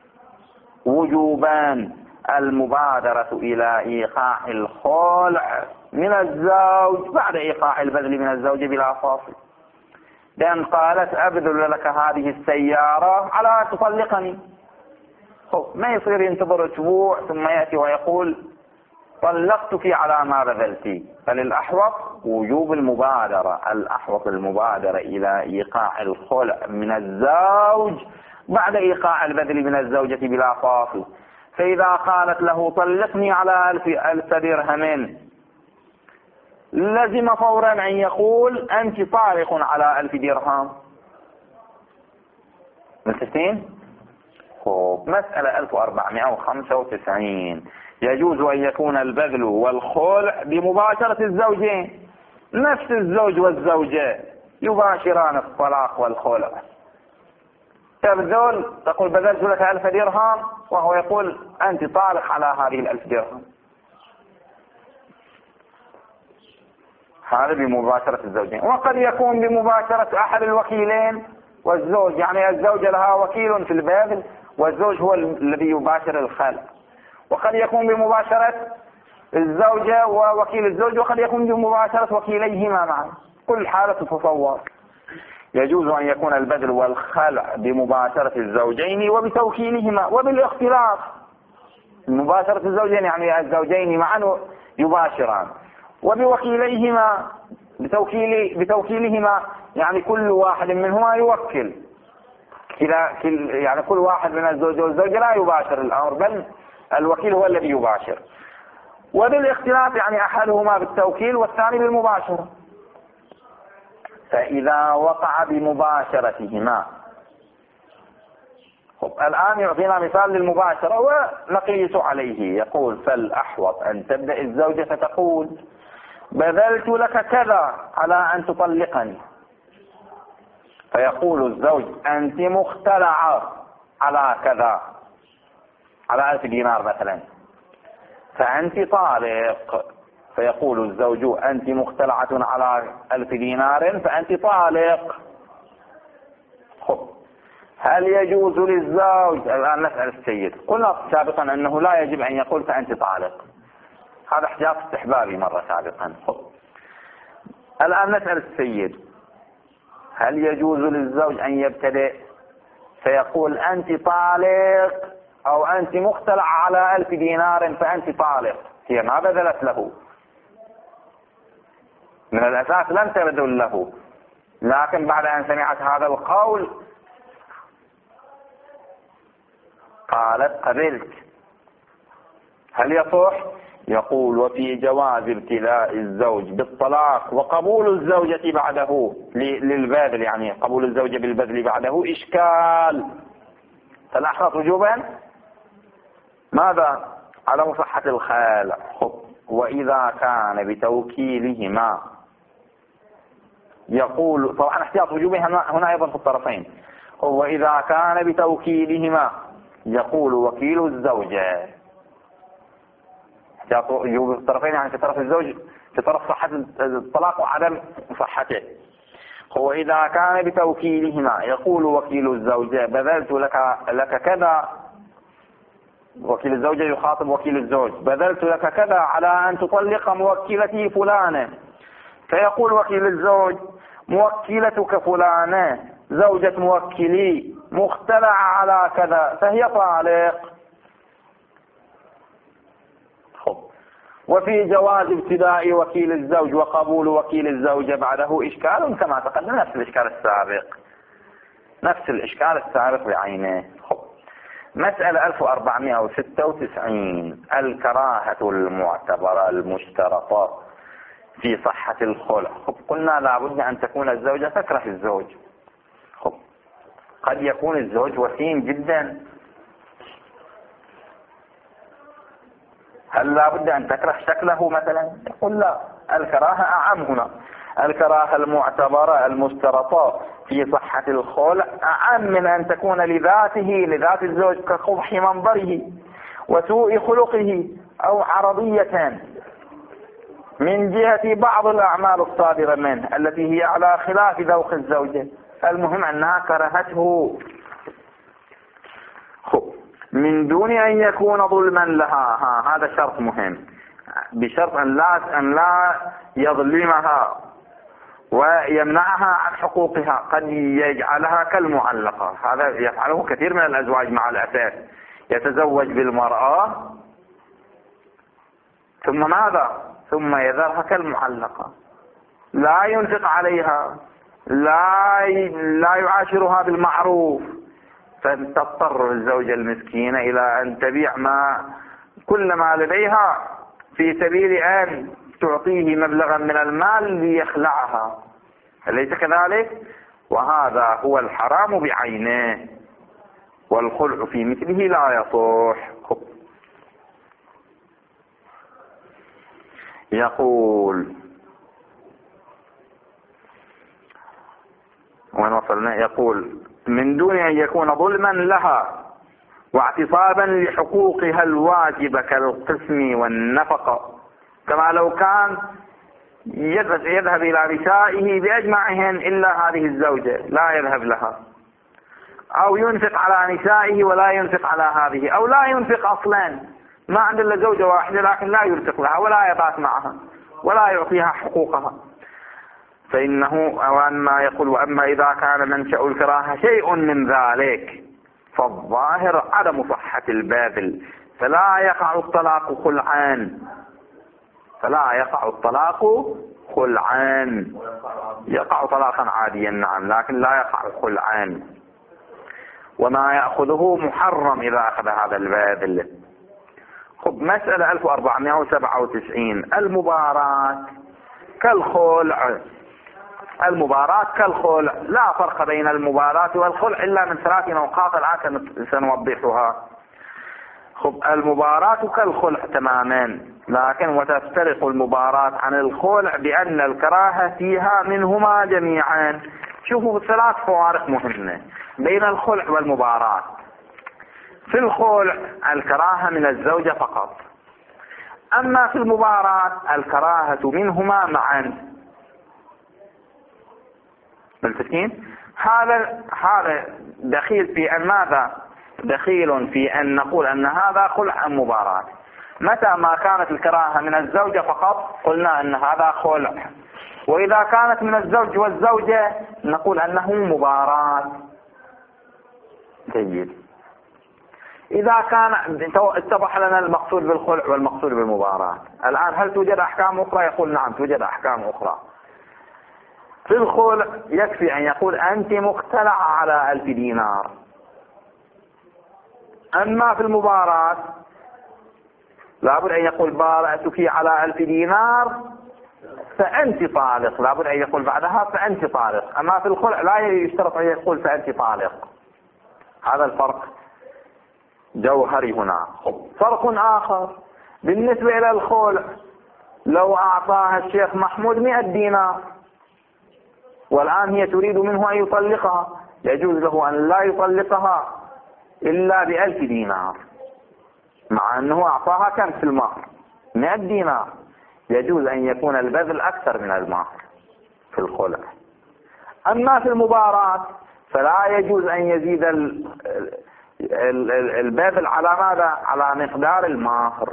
وجوبان: المبادرة إلى إيقاع الخلع من الزوج بعد إيقاع البذل من الزوج بلا فاصل، لأن قالت أبذل لك هذه السيارة على تطلقني. خب ما يصير ينتظر أسبوع ثم يأتي ويقول طلقتك على ما بذلت، فللأحوط وجوب المبادرة، الأحوط المبادرة إلى إيقاع الخلع من الزوج بعد إيقاع البذل من الزوجة بلا فاصل. فإذا قالت له طلقني على ألف, ألف درهم، لزم فورا أن يقول أنت طالق على ألف درهم. متفقين؟ مسألة ألف وأربعمائة وخمسة وتسعين، يجوز أن يكون البذل والخلع بمباشرة الزوجين، نفس الزوج والزوجة يباشران الطلاق والخلع. تبذل، تقول بذلت لك ألف درهم، وهو يقول أنت طالق على هذه الألف درهم. هذا بمباشرة الزوجين. وقد يكون بمباشرة أحد الوكيلين والزوج، يعني الزوجة لها وكيل في البذل والزوج هو الذي يباشر الخلع. وقد يكون بمباشرة الزوجة ووكيل الزوج، وقد يكون بمباشرة وكيليهما معا. كل حالة تتصور. يجوز أن يكون البذل والخلع بمباشرة الزوجين وبتوكيلهما وبالاختلاط. مباشرة الزوجين يعني الزوجين معا يباشران، وبوكيليهما بتوكيل بتوكيلهما يعني كل واحد منهما يوكل. كلا يعني كل واحد من الزوج والزوجة لا يباشر الأمر، بل الوكيل هو الذي يباشر. وبالاختلاط يعني أحدهما بالتوكيل والثاني بالمباشرة. فإذا وقع بمباشرتهما، الآن يعطينا مثال للمباشرة ونقيس عليه. يقول فالأحوط أن تبدأ الزوجة فتقول بذلت لك كذا على أن تطلقني، فيقول الزوج أنت مختلعة على كذا، على ألف دينار مثلا، فأنت طالق. فيقول الزوج أنت مختلعة على ألف دينار فأنت طالق. خب، هل يجوز للزوج، الآن نسأل السيد، قلنا سابقا أنه لا يجب أن يقول فأنت طالق، هذا احتياط استحبابي مرة سابقا. خب، الآن نسأل السيد، هل يجوز للزوج أن يبتدئ فيقول أنت طالق أو أنت مختلع على ألف دينار فأنت طالق؟ هي ما بذلت له، من الأساس لم تبذل له، لكن بعد أن سمعت هذا القول قالت قبلت. هل يصح؟ يقول وفي جواز ابتلاء الزوج بالطلاق وقبول الزوجة بعده للبذل، يعني قبول الزوجة بالبذل بعده إشكال. فالأحرى وجوبا ماذا؟ على صحة الخلع. وإذا كان بتوكيلهما، يقول طبعا احتياط وجوبها هنا أيضا في الطرفين. وإذا كان بتوكيلهما يقول وكيل الزوجة، احتياط وجوب في الطرفين يعني في طرف الزوج، في طرف صحة الطلاق وعدم صحته. هو إذا كان بتوكيلهما يقول وكيل الزوجة بذلت لك لك كذا، وكيل الزوجة يخاطب وكيل الزوج، بذلت لك كذا على أن تطلق موكلتي فلانة. فيقول وكيل الزوج موكلتك فلانة زوجة موكلي مختلع على كذا فهي طالق. وفي جواز ابتداء وكيل الزوج وقبول وكيل الزوجة بعده إشكال كما تقدم، نفس الإشكال السابق، نفس الإشكال السابق بعينه. مسألة ألف وأربعمائة وستة وتسعين، الكراهة المعتبرة المشترطة في صحة الخلع. قلنا لابد أن تكون الزوجة تكره الزوج. قد يكون الزوج وسيم جدا، هل لابد أن تكره شكله مثلا؟ يقول لا، الكراهة أعم هنا. الكراهة المعتبرة المشترطة في صحة الخلع أعم من أن تكون لذاته، لذات الزوج، كقبح منظره وسوء خلقه أو عرضية من جهة بعض الأعمال الصادرة منه التي هي على خلاف ذوق الزوجة. المهم أنها كرهته من دون أن يكون ظلما لها. ها هذا شرط مهم، بشرط أن لا أن لا يظلمها ويمنعها عن حقوقها. قد يجعلها كالمعلقة، هذا يفعله كثير من الأزواج مع الأسف، يتزوج بالمرأة ثم ماذا؟ ثم يذرها كالمعلقة، لا ينفق عليها، لا لا يعاشرها بالمعروف، فتضطر الزوجة المسكينة إلى أن تبيع ما كل ما لديها في سبيل أن تعطيه مبلغا من المال ليخلعها، أليس كذلك؟ وهذا هو الحرام بعينه، والخلع في مثله لا يصح. يقول وين وصلنا؟ يقول من دون أن يكون ظلما لها واعتصابا لحقوقها الواجبة كالقسم والنفقة، كما لو كان يذهب إلى نسائه بأجمعهن إلا هذه الزوجة لا يذهب لها، أو ينفق على نسائه ولا ينفق على هذه، أو لا ينفق أصلا، ما عنده إلا زوجة واحدة لكن لا ينفق لها ولا يبات معها ولا يعطيها حقوقها، فإنه وأما يقول وأما إذا كان منشأ الكراهة شيء من ذلك فالظاهر عدم صحة الباذل، فلا يقع الطلاق خلعان، فلا يقع الطلاق خلعان، يقع طلاقا عاديا نعم، لكن لا يقع خلعان. وما يأخذه محرم إذا أخذ هذا الباذل. خب مسألة ألف وأربعمائة وسبعة وتسعين، المباراة كالخلع. المباراة كالخلع، لا فرق بين المباراة والخلع إلا من ثلاث نقاط الآن سنوضحها. خب المباراة كالخلع تماما، لكن وتفترق المباراة عن الخلع بأن الكراهة فيها منهما جميعا. شوفوا ثلاث فوارق مهمة بين الخلع والمباراة. في الخلع الكراهة من الزوجة فقط، أما في المباراة الكراهة منهما معا. ملتفين؟ هذا هذا دخيل في أن ماذا؟ دخيل في أن نقول أن هذا خلع أم مباراة. متى ما كانت الكراهة من الزوجة فقط قلنا أن هذا خلع، وإذا كانت من الزوج والزوجة نقول أنه مباراة. جيد. إذا كان اتضح لنا المقصود بالخلع والمقصود بالمباراة، الآن هل توجد أحكام أخرى؟ يقول نعم توجد أحكام أخرى. في الخلع يكفي أن يقول أنت مقتلعة على ألف دينار، أما في المباراة لابد أن يقول بارأتك على ألف دينار فأنت طالق، لابد أن يقول بعدها فأنت طالق. أما في الخلع لا يشترط أن يقول فأنت طالق. هذا الفرق جوهري هنا. فرق آخر بالنسبة إلى الخلع، لو أعطاها الشيخ محمود مئة دينار والآن هي تريد منه أن يطلقها، يجوز له أن لا يطلقها إلا بألف دينار، مع أنه أعطاها كم في المهر؟ مئة دينار. يجوز أن يكون البذل أكثر من المهر في الخلع. أما في المباراة فلا يجوز أن يزيد البذل على ماذا؟ على مقدار المهر.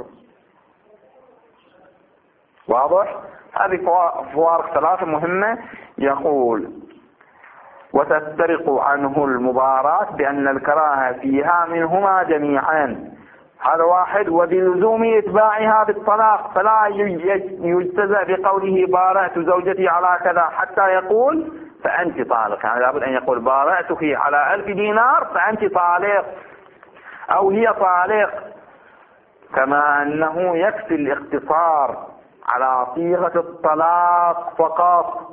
واضح؟ هذه فوارق ثلاثة مهمة. يقول وتفترق عنه المباراة بأن الكراهة فيها منهما جميعا، هذا واحد. وبلزوم إتباعها بالطلاق، فلا يجتزأ بقوله بارأت زوجتي على كذا حتى يقول فأنت طالق، يعني لابد أن يقول بارأتك على ألف دينار فأنت طالق أو هي طالق. كما أنه يكفي الاقتصار على صيغة الطلاق فقط،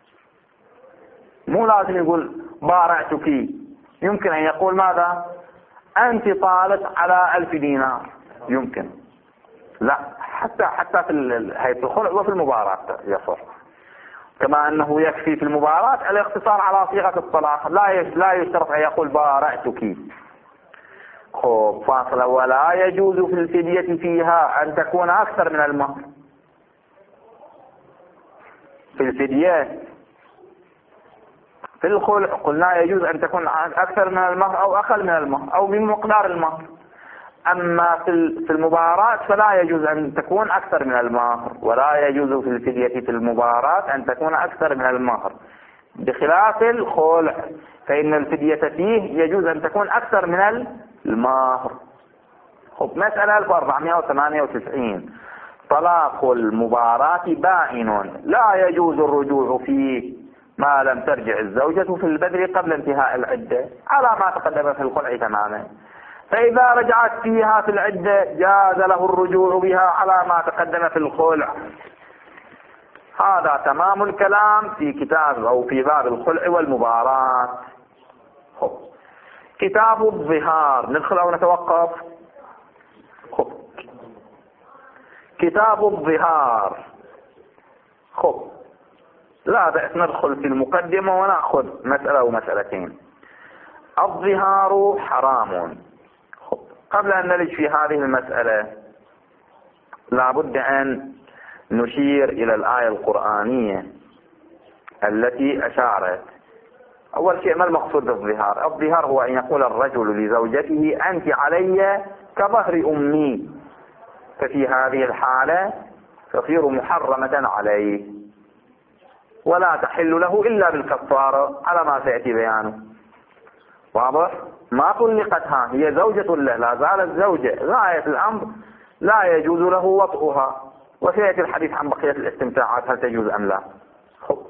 مو لازم يقول بارأتك، يمكن أن يقول ماذا؟ أنت طالق على ألف دينار، يمكن. لا، حتى حتى في هيئة الخلع وفي المباراة يصح. كما أنه يكفي في المباراة الاقتصار على صيغة الطلاق، لا لا يشترط أن يقول بارأتك. خب فاصلة. ولا يجوز في الفدية فيها أن تكون أكثر من المهر. في الفدية في الخلع قلنا يجوز أن تكون أكثر من المهر أو أقل من المهر أو بمقدار المهر. أما في المباراة فلا يجوز أن تكون أكثر من المهر، ولا يجوز في الفدية في المباراة أن تكون أكثر من المهر، بخلاف الخلع فإن الفدية فيه يجوز أن تكون أكثر من المهر. خب مسألة ألف وأربعمائة وثمانية وتسعين، طلاق المباراة بائن لا يجوز الرجوع فيه ما لم ترجع الزوجة في البدء قبل انتهاء العدة، على ما تقدم في الخلع تماما. فإذا رجعت فيها في العدة جاز له الرجوع بها على ما تقدم في الخلع. هذا تمام الكلام في كتاب أو في باب الخلع والمباراة. كتاب الظهار، ندخل أو نتوقف؟ خب. كتاب الظهار، خب لا بأس ندخل في المقدمة ونأخذ مسألة ومسألتين. الظهار حرام. خب. قبل أن نلج في هذه المسألة لا بد أن نشير إلى الآية القرآنية التي أشارت. أول شيء، ما المقصود بالظهار؟ الظهار هو أن يقول الرجل لزوجته أنت علي كظهر أمي، ففي هذه الحالة تصير محرمة عليه ولا تحل له إلا بالكفارة على ما سيأتي بيانه. واضح؟ ما طلقتها، هي زوجة له، لا زالت زوجة، غاية الأمر لا يجوز له وطئها، وسيأتي الحديث عن بقية الاستمتاعات هل تجوز أم لا. خب.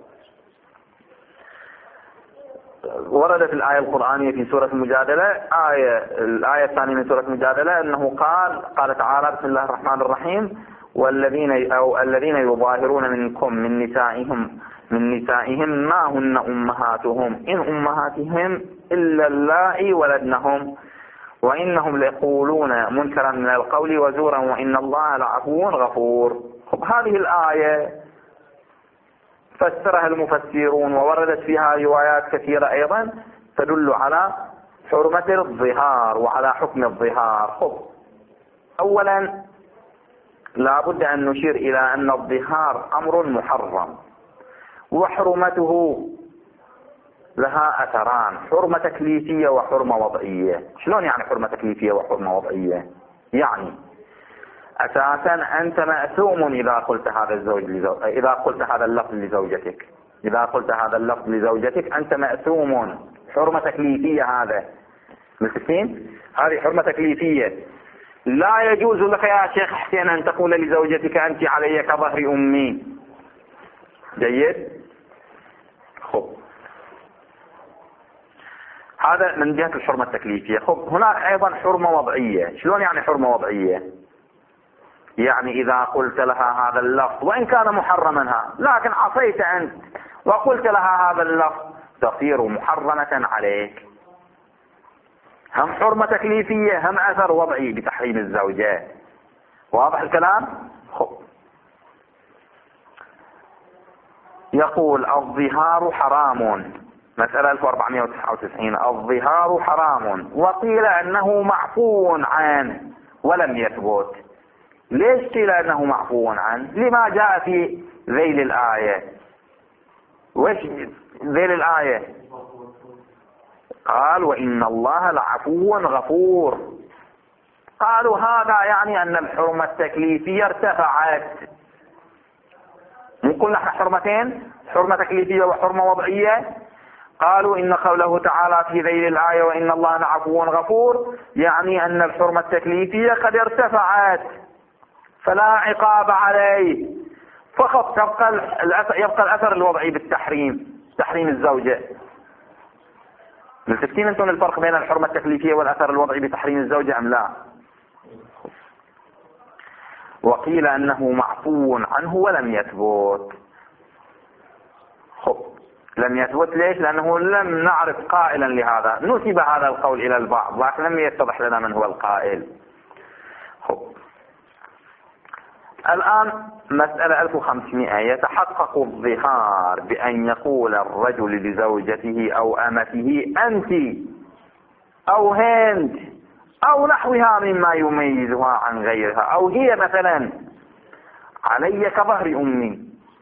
وردت الآية القرآنية في سورة المجادلة، آية الآية الثانية من سورة المجادلة أنه قال قال تعالى بسم الله الرحمن الرحيم والذين أو الذين يظاهرون منكم من نسائهم من نسائهم ما هن أمهاتهم إن أمهاتهم إلا اللائي ولدنهم وإنهم ليقولون منكرا من القول وزورا وإن الله لعفو غفور. خب هذه الآية فسرها المفسرون ووردت فيها روايات كثيرة أيضا تدل على حرمة الظهار وعلى حكم الظهار. خب. أولا لا بد أن نشير إلى أن الظهار أمر محرم، وحرمته لها أثران، حرمة تكليفية وحرمة وضعية. شلون يعني حرمة تكليفية وحرمة وضعية؟ يعني أساسا أنت مأثوم إذا قلت هذا الزوج لزو... إذا قلت هذا اللفظ لزوجتك، إذا قلت هذا اللفظ لزوجتك أنت مأثوم، حرمة تكليفية. هذا متفقين؟ هذه حرمة تكليفية. لا يجوز لك يا شيخ حسين أن تقول لزوجتك أنت علي كظهر أمي. جيد؟ خب. هذا من جهة الحرمة التكليفية. خب. هناك أيضا حرمة وضعية. شلون يعني حرمة وضعية؟ يعني إذا قلت لها هذا اللفظ وإن كان محرما، لكن عصيت أنت وقلت لها هذا اللفظ تصير محرمة عليك. هم حرمة تكليفية هم أثر وضعي بتحريم الزوجة. واضح الكلام؟ خب. يقول الظهار حرام، مسألة ألف وأربعمائة وتسعة وتسعين. الظهار حرام وقيل أنه معفو عنه ولم يثبت. ليش قيل أنه معفو عنه؟ لما جاء في ذيل الآية. وش ذيل الآية؟ قال وإن الله لعفو غفور. قالوا هذا يعني أن الحرمة التكليفية ارتفعت. نقول نحن حرمتين، حرمة تكليفية وحرمة وضعية. قالوا إن قوله تعالى في ذيل الآية وإن الله لعفو غفور يعني أن الحرمة التكليفية قد ارتفعت فلا عقاب عليه، فقط تبقى يبقى الأثر الوضعي بالتحريم، تحريم الزوجة. ملتفتين أنتم الفرق بين الحرمة التكليفية والأثر الوضعي بتحريم الزوجة أم لا؟ وقيل أنه معفو عنه ولم يثبت. خب. لم يثبت ليش؟ لأنه لم نعرف قائلا لهذا، نسب هذا القول إلى البعض لكن لم يتضح لنا من هو القائل. خب. الآن مسألة ألف وخمسمائة. يتحقق الظهار بأن يقول الرجل لزوجته أو أمته أنت أو هند أو نحوها مما يميزها عن غيرها، أو هي مثلا علي كظهر أمي.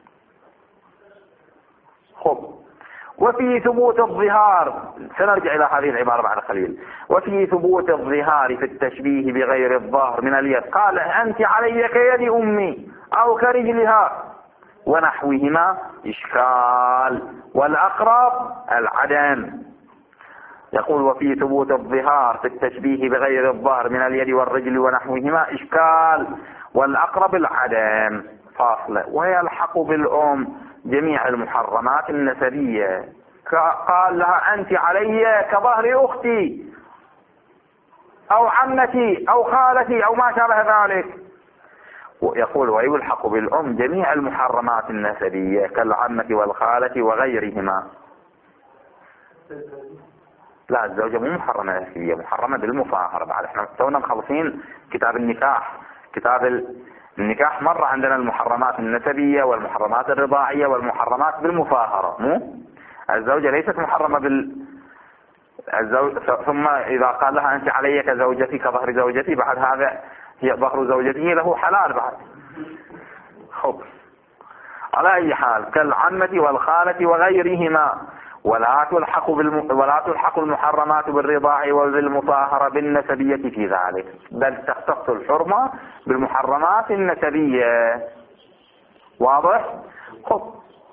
خب. وفي ثبوت الظهار، سنرجع إلى هذه العبارة بعد قليل. وفي ثبوت الظهار في التشبيه بغير الظهر من اليد قال أنت علي كيد أمي أو كرجلها ونحوهما إشكال، والأقرب العدم. يقول وفي ثبوت الظهار في التشبيه بغير الظهر من اليد والرجل ونحوهما إشكال، والأقرب العدم فاصلة. ويلحق بالأم جميع المحرمات النسبية. قال لها أنت علي كظهر أختي أو عمتي أو خالتي أو ما شابه ذلك. ويقول ويلحق بالأم جميع المحرمات النسبية كالعمة والخالة وغيرهما. لا الزوجة مو محرمة نسبية، محرمة بالمفاهرة. بعد احنا تونا مخلصين كتاب النكاح. كتاب النكاح مرة عندنا المحرمات النسبية والمحرمات الرضاعية والمحرمات بالمفاهرة. مو الزوجة ليست محرمة بال الزوج. ثم إذا قال لها أنت علي كزوجتي كظهر زوجتي، بعد هذا هي ظهر زوجته له حلال بعد. خب على أي حال كالعمة والخالة وغيرهما. ولا تلحق بالم... ولا تلحق المحرمات بالرضاع وبالمطاهرة بالنسبية في ذلك، بل تختص الحرمة بالمحرمات النسبية. واضح؟ خب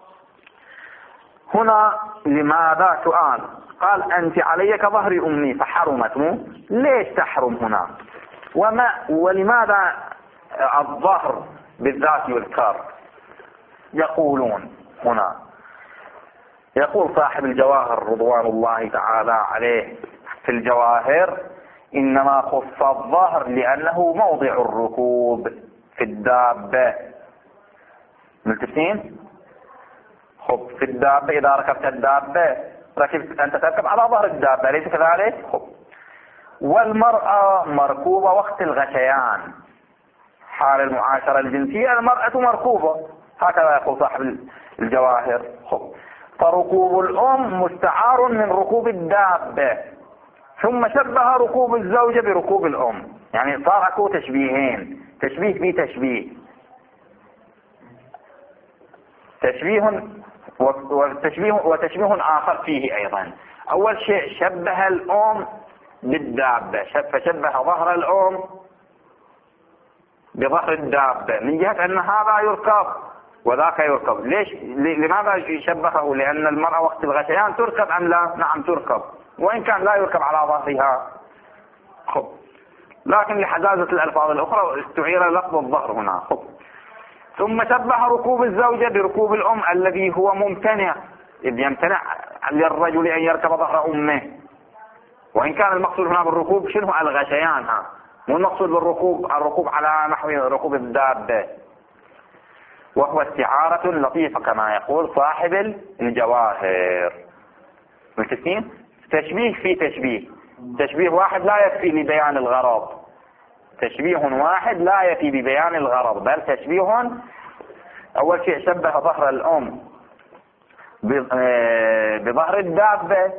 هنا لماذا سؤال؟ قال أنت علي كظهر أمي فحرمت. مو ليش تحرم هنا؟ وما ولماذا الظهر بالذات يذكر؟ يقولون هنا، يقول صاحب الجواهر رضوان الله تعالى عليه في الجواهر إنما خص الظهر لأنه موضع الركوب في الدابة. ملتفتين؟ خب في الدابة إذا ركبت الدابة ركبت أنت تركب على ظهر الدابة، ليس كذلك؟ خب والمرأة مركوبة وقت الغشيان، حال المعاشرة الجنسية المرأة مركوبة، هكذا يقول صاحب الجواهر. خب فركوب الأم مستعار من ركوب الدابة، ثم شبه ركوب الزوجة بركوب الأم، يعني صار اكو تشبيهين، تشبيه في تشبيه، تشبيه وتشبيه وتشبيه آخر فيه أيضا. أول شيء شبه الأم بالدابة، فشبه ظهر الأم بظهر الدابة من جهة أن هذا يركب وذاك يركب. ليش؟ لماذا شبهه؟ لأن المرأة وقت الغشيان تركب أم لا؟ نعم تركب، وإن كان لا يركب على ظهرها. خب لكن لحجازة الألفاظ الأخرى استعير لفظ الظهر هنا. خب ثم شبه ركوب الزوجة بركوب الأم الذي هو ممتنع، إذ يمتنع للرجل أن يركب ظهر أمه، وإن كان المقصود هنا بالركوب شنو؟ الغشيان، ها مو المقصود بالركوب الركوب على نحو ركوب الدابة. وهو استعارة لطيفة كما يقول صاحب الجواهر. ملتفين؟ تشبيه في تشبيه، تشبيه واحد لا يكفي لبيان الغرض، تشبيه واحد لا يكفي ببيان الغرض، بل تشبيه. أول شيء شبه ظهر الأم بظهر الدابة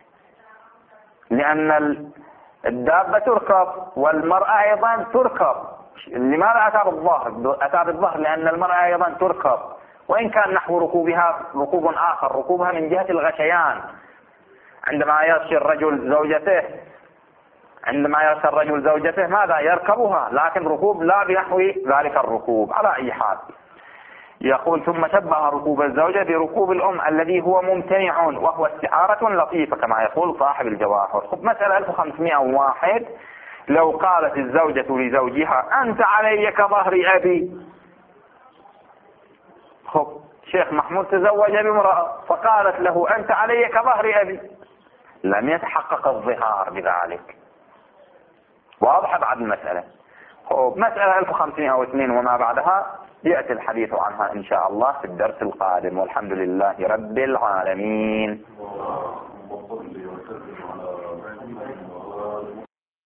لأن الدابة تركب والمرأة أيضا تركب. لماذا أتى بالظهر؟ أتى بالظهر لأن المرأة أيضا تركب، وإن كان نحو ركوبها ركوب آخر، ركوبها من جهة الغشيان. عندما يغشي الرجل زوجته عندما يغشي الرجل زوجته ماذا؟ يركبها، لكن ركوب لا بنحو ذلك الركوب. على أي حال يقول ثم شبه ركوب الزوجة بركوب الأم الذي هو ممتنع، وهو استعارة لطيفة كما يقول صاحب الجواهر. خب مسألة ألف وخمسمائة وواحد، لو قالت الزوجة لزوجها أنت علي كظهر أبي. خب شيخ محمود تزوج بامرأة فقالت له أنت علي كظهر أبي، لم يتحقق الظهار بذلك. واضح بعد المسألة؟ خب مسألة ألف وخمسمائة واثنين وما بعدها يأتي الحديث عنها إن شاء الله في الدرس القادم، والحمد لله رب العالمين.